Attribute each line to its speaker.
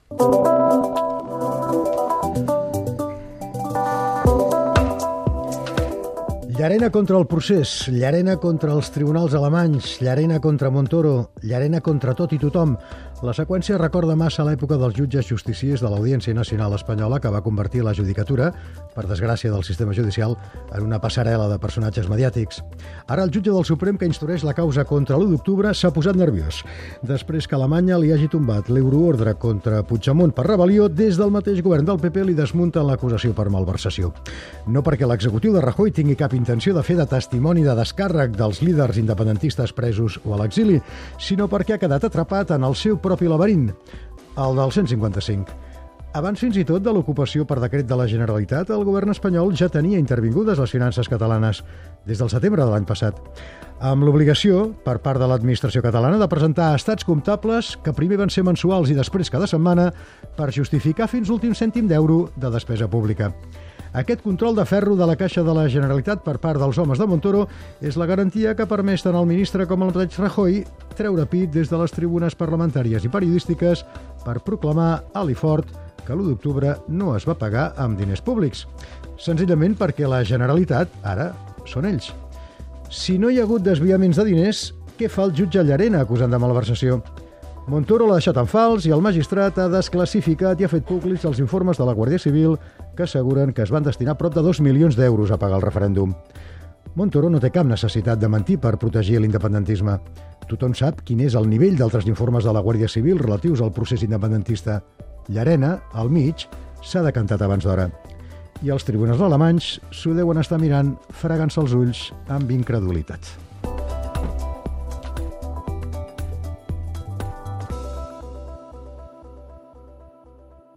Speaker 1: Llarena contra el procés, llarena contra els tribunals alemanys, llarena contra Montoro, llarena contra tot i tothom. La seqüència recorda massa l'època dels jutges justiciers de l'Audiència Nacional Espanyola, que va convertir la judicatura, per desgràcia del sistema judicial, en una passarel·la de personatges mediàtics. Ara el jutge del Suprem que instrueix la causa contra l'1 d'octubre s'ha posat nerviós, després que Alemanya li hagi tombat l'euroordre contra Puigdemont per rebel·lió, des del mateix govern del PP li desmunten l'acusació per malversació. No perquè l'executiu de Rajoy tingui cap intenció de fer de testimoni de descàrrec dels líders independentistes presos o a l'exili, sinó perquè ha quedat atrapat en el seu propi laberint, el del 155. Abans fins i tot de l'ocupació per decret de la Generalitat, el govern espanyol ja tenia intervingudes les finances catalanes des del setembre de l'any passat, amb l'obligació, per part de l'administració catalana, de presentar estats comptables que primer van ser mensuals i després cada setmana per justificar fins l'últim cèntim d'euro de despesa pública. Aquest control de ferro de la Caixa de la Generalitat per part dels homes de Montoro és la garantia que ha permès tant al ministre com al mateix Rajoy treure pit des de les tribunes parlamentàries i periodístiques per proclamar alt i fort que l'1 d'octubre no es va pagar amb diners públics. Senzillament perquè la Generalitat ara són ells. Si no hi ha hagut desviaments de diners, què fa el jutge Llarena acusant de malversació? Montoro l'ha deixat en fals i el magistrat ha desclassificat i ha fet públics els informes de la Guàrdia Civil que asseguren que es van destinar prop de 2 milions d'euros a pagar el referèndum. Montoro no té cap necessitat de mentir per protegir l'independentisme. Tothom sap quin és el nivell d'altres informes de la Guàrdia Civil relatius al procés independentista. Llarena, al mig, s'ha decantat abans d'hora. I els tribunals alemanys s'ho deuen estar mirant fregant-se els ulls amb incredulitat.